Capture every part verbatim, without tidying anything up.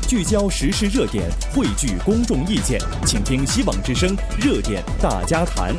聚焦时事热点，汇聚公众意见，请听希望之声热点大家谈。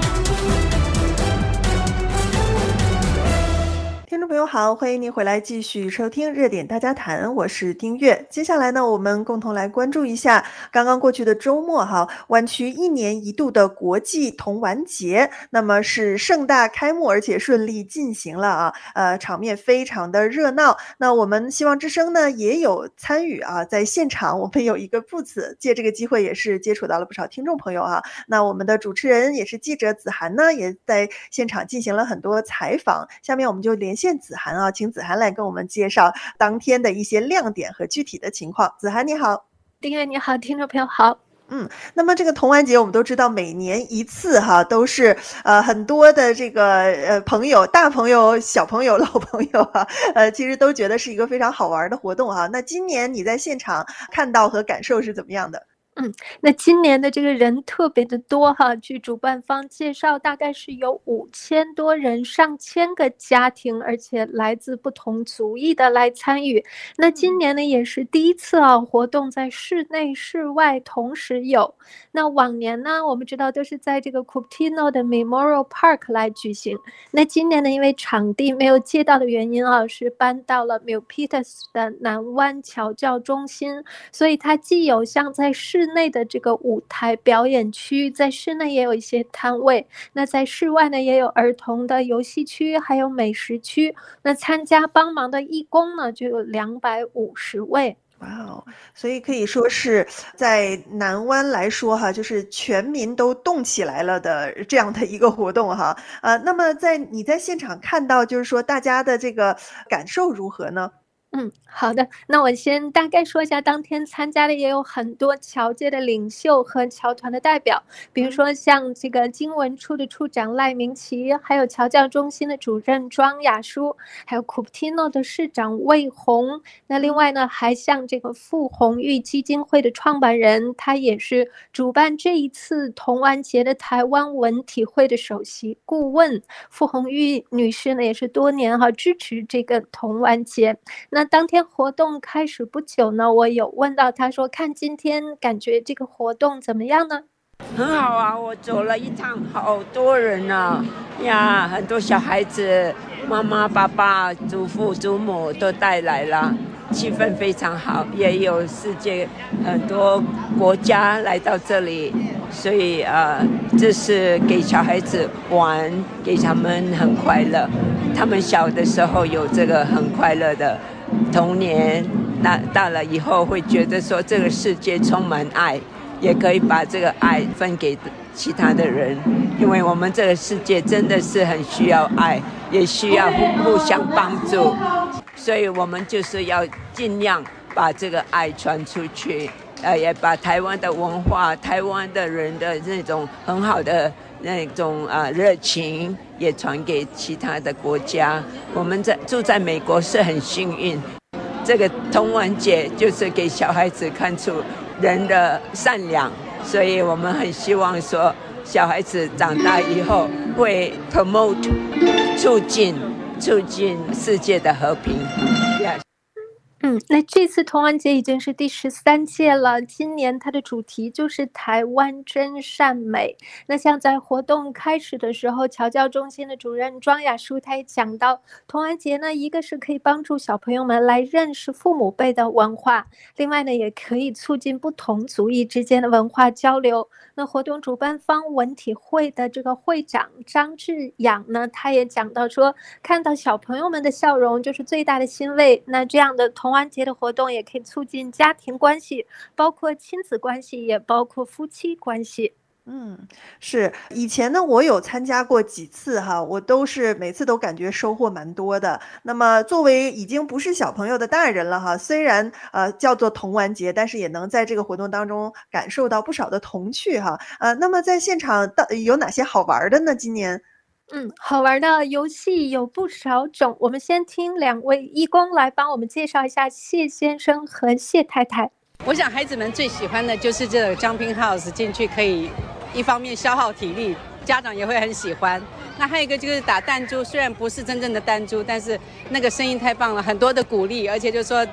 听众朋友好，欢迎您回来继续收听热点大家谈，我是丁月。接下来呢，我们共同来关注一下刚刚过去的周末哈，湾区一年一度的国际童玩节，那么是盛大开幕，而且顺利进行了啊，呃，场面非常的热闹。那我们希望之声呢也有参与啊，在现场我们有一个 booth， 借这个机会也是接触到了不少听众朋友啊。那我们的主持人也是记者子涵呢，也在现场进行了很多采访。下面我们就连线子涵啊，请子涵来跟我们介绍当天的一些亮点和具体的情况。子涵你好。 丁月你好，听众朋友好。 嗯，那么这个童玩节我们都知道每年一次哈，都是呃很多的这个呃朋友，大朋友、小朋友、老朋友哈，呃其实都觉得是一个非常好玩的活动哈。那今年你在现场看到和感受是怎么样的？ 嗯，那今年的这个人特别的多哈，据主办方介绍，大概是有五千多人，上千个家庭，而且来自不同族裔的来参与。那今年呢，也是第一次啊，活动在室内、室外同时有。那往年呢，我们知道都是在这个 Cupertino 的 Memorial Park 来举行。那今年呢，因为场地没有借到的原因啊，是搬到了 Milpitas 的南湾侨教中心，所以它既有像在室室内的这个舞台表演区，在室内也有一些摊位，那在室外呢也有儿童的游戏区，还有美食区。那参加帮忙的义工呢就有两百五十位。 哇哦，所以可以说是在南湾来说哈，就是全民都动起来了的这样的一个活动哈。呃，那么在你在现场看到，就是说大家的这个感受如何呢？ 嗯，好的，那我先大概说一下，当天参加的也有很多侨界的领袖和侨团的代表，比如说像这个经文处的处长赖明奇，还有侨教中心的主任庄雅舒，还有 Cupertino 的市长魏红。那另外呢，还像这个傅红玉基金会的创办人，他也是主办这一次童玩节的台湾文体会的首席顾问。傅红玉女士呢，也是多年哈支持这个童玩节。那那当天活动开始不久呢，我有问到他说，看今天感觉这个活动怎么样呢？ 很好啊，我走了一趟，好多人啊呀，很多小孩子，妈妈、爸爸、祖父、祖母都带来了，气氛非常好，也有世界很多国家来到这里，所以呃，这是给小孩子玩，给他们很快乐。他们小的时候有这个很快乐的童年，那大了以后会觉得说这个世界充满爱，也可以把这个爱分给其他的人，因为我们这个世界真的是很需要爱，也需要互相帮助，所以我们就是要尽量把这个爱传出去，呃，也把台湾的文化、台湾的人的那种很好的那种啊热情也传给其他的国家。我们在住在美国是很幸运，这个童玩节就是给小孩子看出人的善良，所以我们很希望说小孩子长大以后会 promote 促进促进世界的和平。yeah. 嗯，那这次童玩节已经是第十三届了，今年它的主题就是台湾真善美。那像在活动开始的时候，侨教中心的主任庄雅舒他也讲到，童玩节呢，一个是可以帮助小朋友们来认识父母辈的文化，另外呢，也可以促进不同族裔之间的文化交流。那活动主办方文体会的这个会长张志仰呢，他也讲到说，看到小朋友们的笑容就是最大的欣慰。那这样的童玩节的活动也可以促进家庭关系，包括亲子关系，也包括夫妻关系。 嗯，是以前呢，我有参加过几次哈，我都是每次都感觉收获蛮多的。那么作为已经不是小朋友的大人了哈，虽然呃叫做童玩节，但是也能在这个活动当中感受到不少的童趣哈。呃，那么在现场到有哪些好玩的呢？今年？ 嗯，好玩的游戏有不少种，我们先听两位义工来帮我们介绍一下谢先生和谢太太。 我想孩子们最喜欢的就是这个 Jumping House， 进去可以一方面消耗体力，家长也会很喜欢。那还有一个就是打弹珠，虽然不是真正的弹珠，但是那个声音太棒了，很多的鼓励，而且就说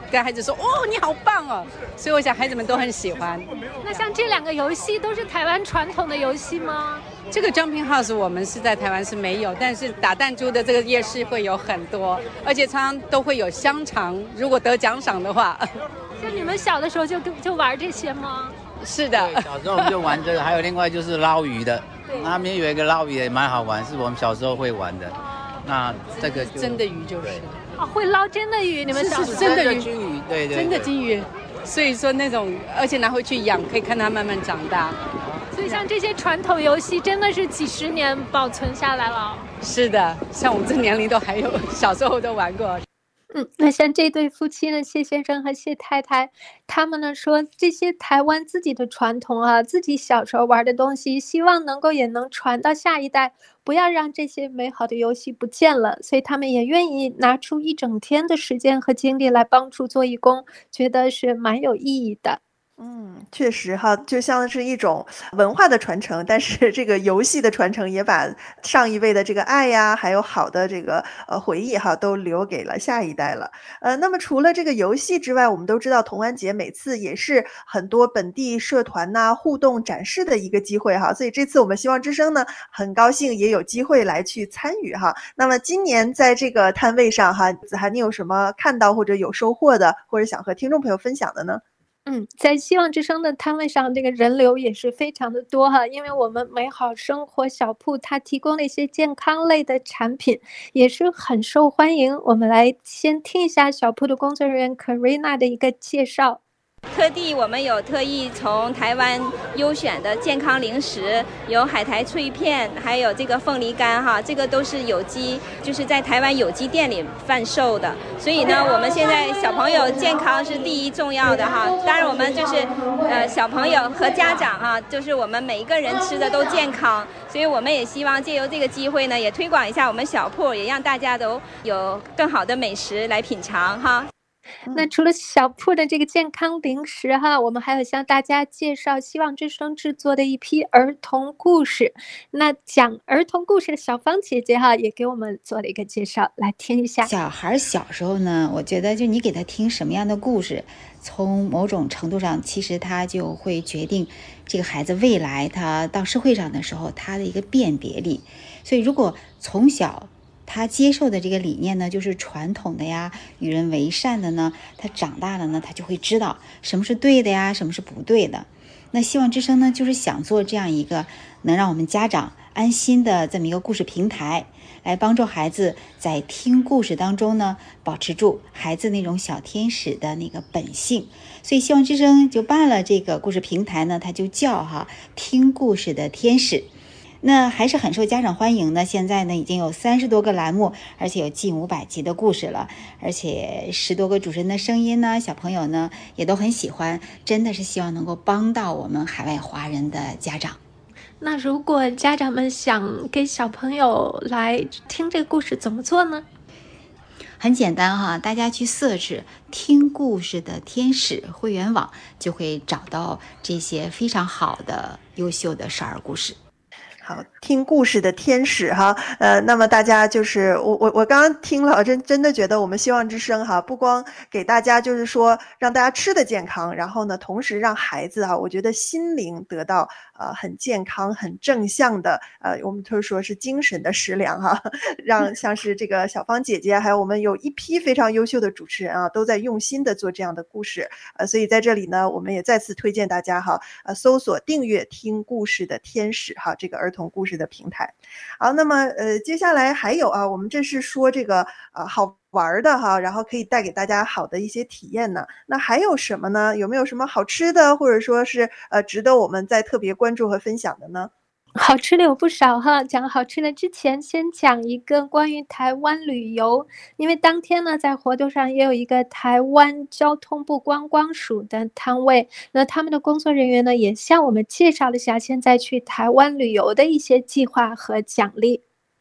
跟孩子说哦你好棒哦，所以我想孩子们都很喜欢。 那像这两个游戏都是台湾传统的游戏吗？ 这个 Jumping House 我们是在台湾是没有，但是打弹珠的这个夜市会有很多，而且常常都会有香肠，如果得奖赏的话。 像你们小的时候就就玩这些吗？ 是的， 小时候我们就玩这个，还有另外就是捞鱼的，那边有一个捞鱼也蛮好玩，是我们小时候会玩的。那这个就真的鱼就是哦，会捞真的鱼，你们小时候真的鱼， 金鱼，对 对, 对， 真的金鱼。所以说那种，而且拿回去养，可以看它慢慢长大。 所以像这些传统游戏真的是几十年保存下来了。 是的，像我们这年龄都还有，小时候都玩过。 嗯，那像这对夫妻呢，谢先生和谢太太，他们呢说这些台湾自己的传统啊，自己小时候玩的东西，希望能够也能传到下一代，不要让这些美好的游戏不见了。所以他们也愿意拿出一整天的时间和精力来帮助做义工，觉得是蛮有意义的。 嗯，确实哈，就像是一种文化的传承，但是这个游戏的传承也把上一辈的这个爱呀，还有好的这个呃回忆哈，都留给了下一代了。呃，那么除了这个游戏之外，我们都知道童玩节每次也是很多本地社团呐、互动展示的一个机会哈，所以这次我们希望之声呢，很高兴也有机会来去参与哈。那么今年在这个摊位上哈，子涵你有什么看到或者有收获的，或者想和听众朋友分享的呢？ 嗯，在希望之声的摊位上，这个人流也是非常的多哈，因为我们美好生活小铺它提供了一些健康类的产品，也是很受欢迎。我们来先听一下小铺的工作人员 Karina 的一个介绍。 特地我们有特意从台湾优选的健康零食，有海苔脆片，还有这个凤梨干哈，这个都是有机，就是在台湾有机店里贩售的。所以呢，我们现在小朋友健康是第一重要的哈。当然我们就是呃小朋友和家长哈，就是我们每一个人吃的都健康，所以我们也希望借由这个机会呢，也推广一下我们小铺，也让大家都有更好的美食来品尝哈。 那除了小铺的这个健康零食哈，我们还有向大家介绍希望之声制作的一批儿童故事。那讲儿童故事的小芳姐姐哈，也给我们做了一个介绍，来听一下。 小孩小时候呢，我觉得就你给他听什么样的故事，从某种程度上，其实他就会决定这个孩子未来他到社会上的时候他的一个辨别力。所以如果从小他接受的这个理念呢，就是传统的呀，与人为善的呢，他长大了呢，他就会知道什么是对的呀，什么是不对的。那希望之声呢，就是想做这样一个能让我们家长安心的这么一个故事平台，来帮助孩子在听故事当中呢，保持住孩子那种小天使的那个本性。所以希望之声就办了这个故事平台呢，它就叫哈听故事的天使。那还是很受家长欢迎的，现在呢已经有三十多个栏目，而且有近五百集的故事了，而且十多个主持人的声音呢，小朋友呢也都很喜欢，真的是希望能够帮到我们海外华人的家长。 那如果家长们想给小朋友来听这个故事怎么做呢？ 很简单哈，大家去search听故事的天使会员网，就会找到这些非常好的优秀的少儿故事。 好，听故事的天使哈，呃，那么大家就是我我我刚刚听了，真真的觉得我们希望之声哈，不光给大家就是说让大家吃的健康，然后呢，同时让孩子哈，我觉得心灵得到呃很健康、很正向的呃，我们就说是精神的食粮哈，让像是这个小芳姐姐，还有我们有一批非常优秀的主持人啊，都在用心的做这样的故事，呃，所以在这里呢，我们也再次推荐大家哈，呃，搜索订阅听故事的天使哈，这个儿童故事的平台。好，那么呃，接下来还有啊，我们这是说这个呃好玩的哈，然后可以带给大家好的一些体验呢。那还有什么呢？有没有什么好吃的，或者说是呃值得我们再特别关注和分享的呢？ 好吃的有不少哈，讲好吃的之前先讲一个关于台湾旅游，因为当天呢在活动上也有一个台湾交通部观光署的摊位，那他们的工作人员呢也向我们介绍了一下现在去台湾旅游的一些计划和奖励。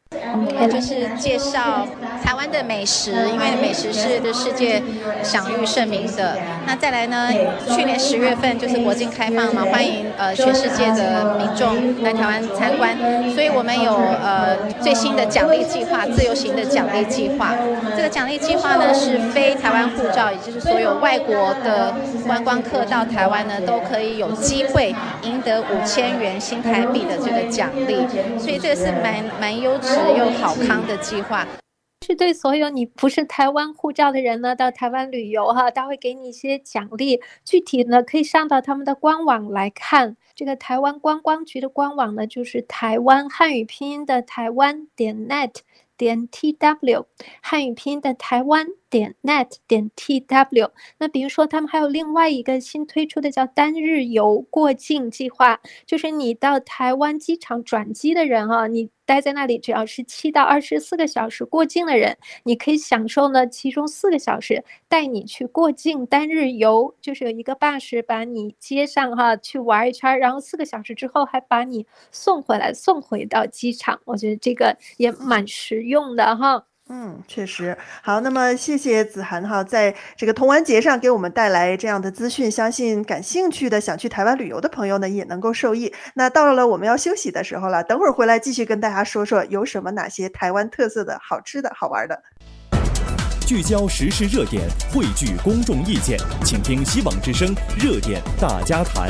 我们就是介绍台湾的美食，因为美食是世界享誉盛名的。那再来呢，去年十月份就是国境开放嘛，欢迎呃全世界的民众来台湾参观，所以我们有呃最新的奖励计划，自由行的奖励计划。这个奖励计划呢是非台湾护照，也就是所有外国的观光客到台湾呢都可以有机会赢得五千元新台币的这个奖励，所以这个是蛮蛮优质又好康的计划。 是对所有你不是台湾护照的人呢，到台湾旅游哈，他会给你一些奖励。具体呢，可以上到他们的官网来看。这个台湾观光局的官网呢，就是台湾汉语拼音的台湾点 net 点 tw， 汉语拼音的台湾点 net 点 tw。那比如说，他们还有另外一个新推出的叫单日游过境计划，就是你到台湾机场转机的人啊，你待在那里只要是七到二十四个小时过境的人，你可以享受呢其中四个小时带你去过境单日游，就是有一个巴士把你接上哈去玩一圈，然后四个小时之后还把你送回来送回到机场。我觉得这个也蛮实用的哈。 嗯，确实好。那么谢谢子涵哈，在这个童玩节上给我们带来这样的资讯，相信感兴趣的想去台湾旅游的朋友呢也能够受益。那到了我们要休息的时候了，等会儿回来继续跟大家说说有什么哪些台湾特色的好吃的好玩的。 聚焦时事热点，汇聚公众意见，请听希望之声热点大家谈。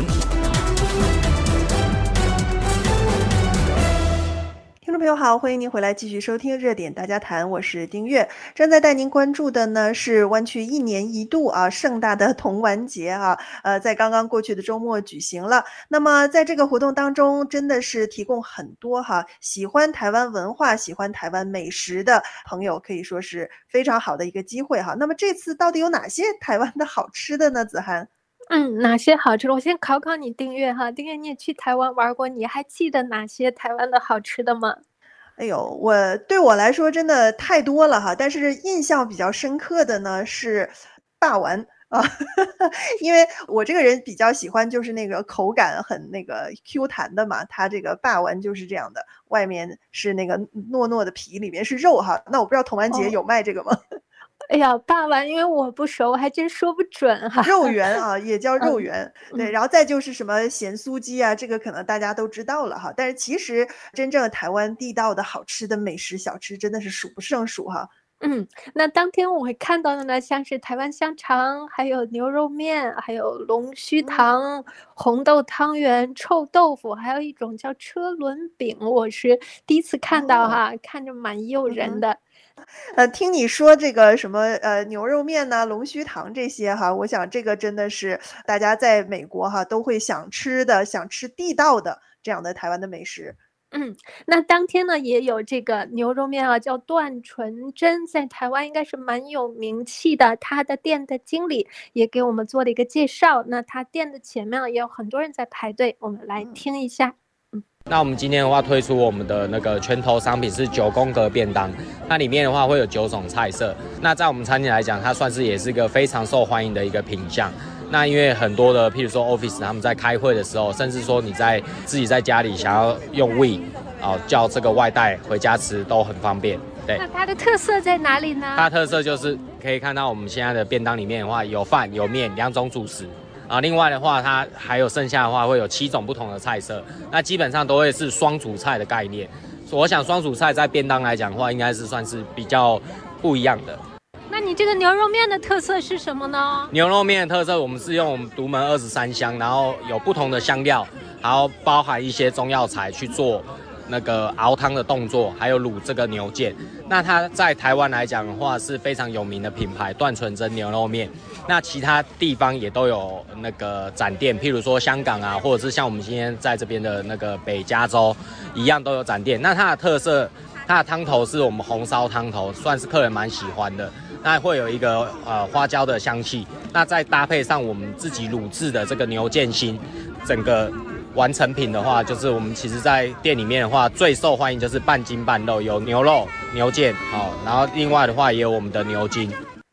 听众朋友好，欢迎您回来继续收听热点大家谈，我是丁月。正在带您关注的呢是湾区一年一度啊盛大的童玩节啊，呃，在刚刚过去的周末举行了。那么在这个活动当中，真的是提供很多哈喜欢台湾文化、喜欢台湾美食的朋友，可以说是非常好的一个机会哈。那么这次到底有哪些台湾的好吃的呢？子涵？ 嗯，哪些好吃的？我先考考你，丁月哈，丁月你也去台湾玩过，你还记得哪些台湾的好吃的吗？ 哎呦，我对我来说真的太多了哈，但是印象比较深刻的呢是霸丸啊，因为我这个人比较喜欢就是那个口感很那个 Q 弹的嘛，它这个霸丸就是这样的，外面是那个糯糯的皮，里面是肉哈。那我不知道童玩节有卖这个吗？哦哎呀，霸丸因为我不熟，我还真说不准哈。 肉圆啊，也叫肉圆， 嗯、 对，然后再就是什么咸酥鸡啊，这个可能大家都知道了哈。但是其实真正台湾地道的好吃的美食小吃真的是数不胜数哈。 嗯，那当天我会看到的呢，像是台湾香肠，还有牛肉面，还有龙须糖、嗯、红豆汤圆、臭豆腐，还有一种叫车轮饼，我是第一次看到哈，哦、看着蛮诱人的。嗯呃，听你说这个什么呃牛肉面呐、龙须糖这些哈，我想这个真的是大家在美国哈都会想吃的、想吃地道的这样的台湾的美食。 嗯，那当天呢也有这个牛肉面啊，叫段纯真，在台湾应该是蛮有名气的。他的店的经理也给我们做了一个介绍。那他店的前面也有很多人在排队，我们来听一下。 那我们今天的话推出我们的那个拳头商品是九宫格便当，那里面的话会有九种菜色。那在我们餐厅来讲，它算是也是一个非常受欢迎的一个品项。那因为很多的，譬如说 office 他们在开会的时候，甚至说你在自己在家里想要用 We 啊叫这个外带回家吃都很方便。对， 那它的特色在哪里呢？ 它的特色就是可以看到我们现在的便当里面的话，有饭有面两种主食。啊，另外的话，它还有剩下的话会有七种不同的菜色，那基本上都会是双主菜的概念。我想双主菜在便当来讲的话，应该是算是比较不一样的。 那你这个牛肉面的特色是什么呢？ 牛肉面的特色，我们是用我们独门二十三香，然后有不同的香料，然后包含一些中药材去做那个熬汤的动作，还有卤这个牛腱。那它在台湾来讲的话是非常有名的品牌段纯真牛肉面。那其他地方也都有那个展店，譬如说香港啊，或者是像我们今天在这边的那个北加州一样都有展店。那它的特色，它的汤头是我们红烧汤头，算是客人蛮喜欢的。那会有一个呃花椒的香气，那再搭配上我们自己卤制的这个牛腱心，整个完成品的话，就是我们其实在店里面的话，最受欢迎就是半筋半肉，有牛肉、牛腱，好、哦，然后另外的话也有我们的牛筋。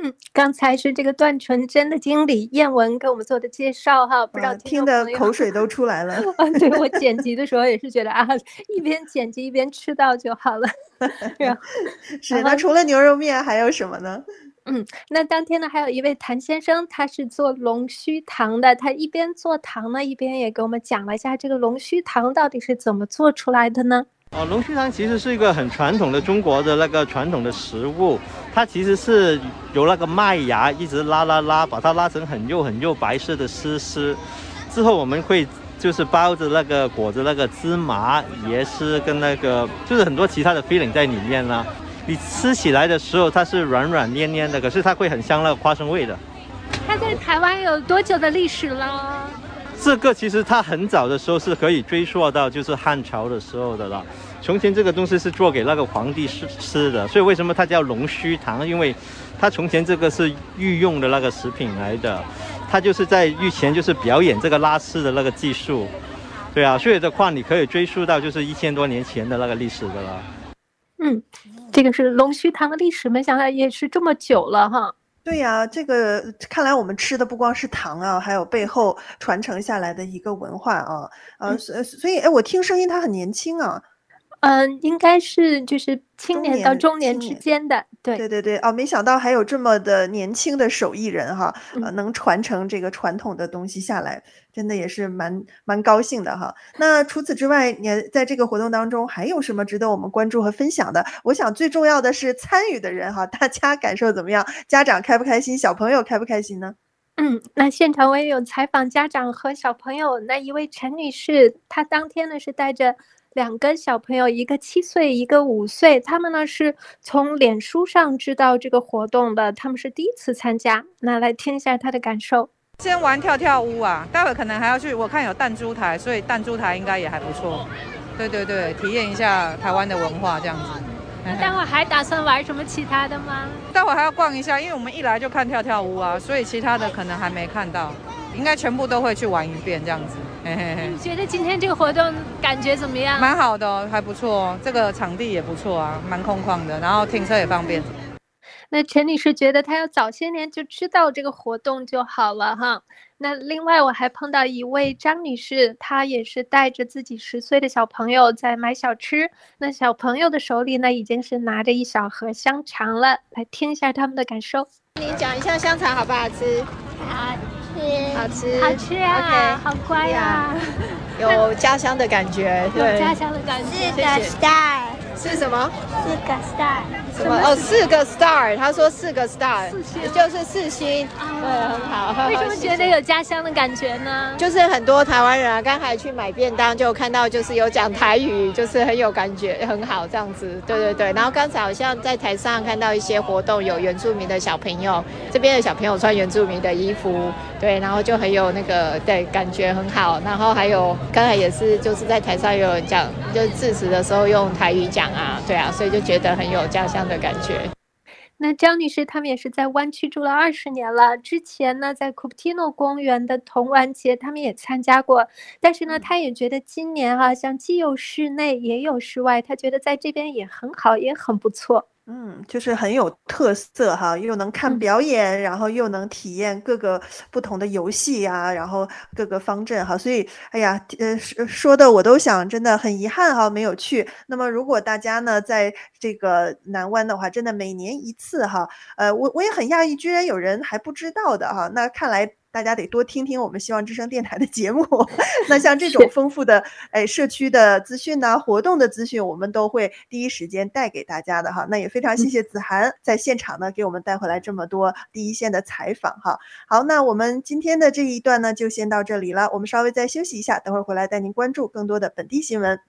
嗯，刚才是这个段纯真的经理燕文给我们做的介绍哈，不知道听得口水都出来了。 啊，对，我剪辑的时候也是觉得啊，一边剪辑一边吃到就好了。 是，那除了牛肉面还有什么呢？ 嗯，那当天呢，还有一位谭先生，他是做龙须糖的，他一边做糖呢，一边也给我们讲了一下这个龙须糖到底是怎么做出来的呢？ 哦，龙须糖其实是一个很传统的中国的那个传统的食物，它其实是由那个麦芽一直拉拉拉，把它拉成很幼很幼白色的丝丝，之后我们会就是包着那个裹着那个芝麻、椰丝跟那个就是很多其他的 filling 在里面啦。你吃起来的时候它是软软黏黏的，可是它会很香那个花生味的。 它在台湾有多久的历史了？ 这个其实它很早的时候是可以追溯到就是汉朝的时候的了。从前这个东西是做给那个皇帝吃吃的，所以为什么它叫龙须糖？因为它从前这个是御用的那个食品来的，它就是在御前就是表演这个拉丝的那个技术。对啊，所以的话你可以追溯到就是一千多年前的那个历史的了。 嗯，这个是龙须糖的历史，没想到也是这么久了哈。 对呀，这个看来我们吃的不光是糖啊，还有背后传承下来的一个文化啊，呃，所所以哎，我听声音他很年轻啊。 嗯，应该是就是青年到中年之间的，对对对对哦，没想到还有这么的年轻的手艺人哈，呃，能传承这个传统的东西下来，真的也是蛮蛮高兴的哈。那除此之外，你在这个活动当中还有什么值得我们关注和分享的？我想最重要的是参与的人哈，大家感受怎么样？家长开不开心？小朋友开不开心呢？ 嗯，那现场我也有采访家长和小朋友，那一位陈女士，她当天呢是带着两个小朋友，一个七岁，一个五岁，他们呢是从脸书上知道这个活动的，他们是第一次参加。那来听一下他的感受。 先玩跳跳屋啊，待会可能还要去，我看有弹珠台，所以弹珠台应该也还不错。对对对，体验一下台湾的文化这样子。 待会还打算玩什么其他的吗？ 待会还要逛一下，因为我们一来就看跳跳屋啊，所以其他的可能还没看到，应该全部都会去玩一遍这样子。嘿嘿嘿， 你觉得今天这个活动感觉怎么样？ 蛮好的哦，还不错，这个场地也不错啊，蛮空旷的，然后停车也方便。 那陈女士觉得她要早些年就知道这个活动就好了哈。那另外我还碰到一位张女士，她也是带着自己十岁的小朋友在买小吃，那小朋友的手里呢已经是拿着一小盒香肠了，来听一下他们的感受。 你讲一下香肠好不好吃？ 好吃，好吃， 好吃啊 ，OK， 好乖啊， 有家乡的感觉， 有家乡的感觉。 是的 ，star 是什么？ 四个 star， 什么？哦，四个 star， 他说四个 star， 就是四星，对，很好。 为什么觉得有家乡的感觉呢？ 就是很多台湾人啊，刚才去买便当就看到，就是有讲台语，就是很有感觉，很好这样子。对对对。然后刚才好像在台上看到一些活动，有原住民的小朋友，这边的小朋友穿原住民的衣服，对，然后就很有那个对感觉很好。然后还有刚才也是就是在台上有人讲，就是致辞的时候用台语讲啊，对啊，所以就觉得很有家乡的感觉。 那张女士他们也是在湾区住了二十年了，之前呢在 Cupertino 公园的童玩节他们也参加过，但是呢她也觉得今年哈、啊、像既有室内也有室外，她觉得在这边也很好，也很不错。 嗯，就是很有特色哈，又能看表演，嗯、然后又能体验各个不同的游戏啊，然后各个方阵哈，所以哎呀，呃，说的我都想，真的很遗憾哈，没有去。那么如果大家呢，在这个南湾的话，真的每年一次哈，呃，我我也很讶异，居然有人还不知道的哈，那看来大家得多听听我们希望之声电台的节目。那像这种丰富的哎社区的资讯呢、啊、活动的资讯，我们都会第一时间带给大家的哈。那也非常谢谢子涵在现场呢给我们带回来这么多第一线的采访哈。好，那我们今天的这一段呢就先到这里了，我们稍微再休息一下，等会儿回来带您关注更多的本地新闻。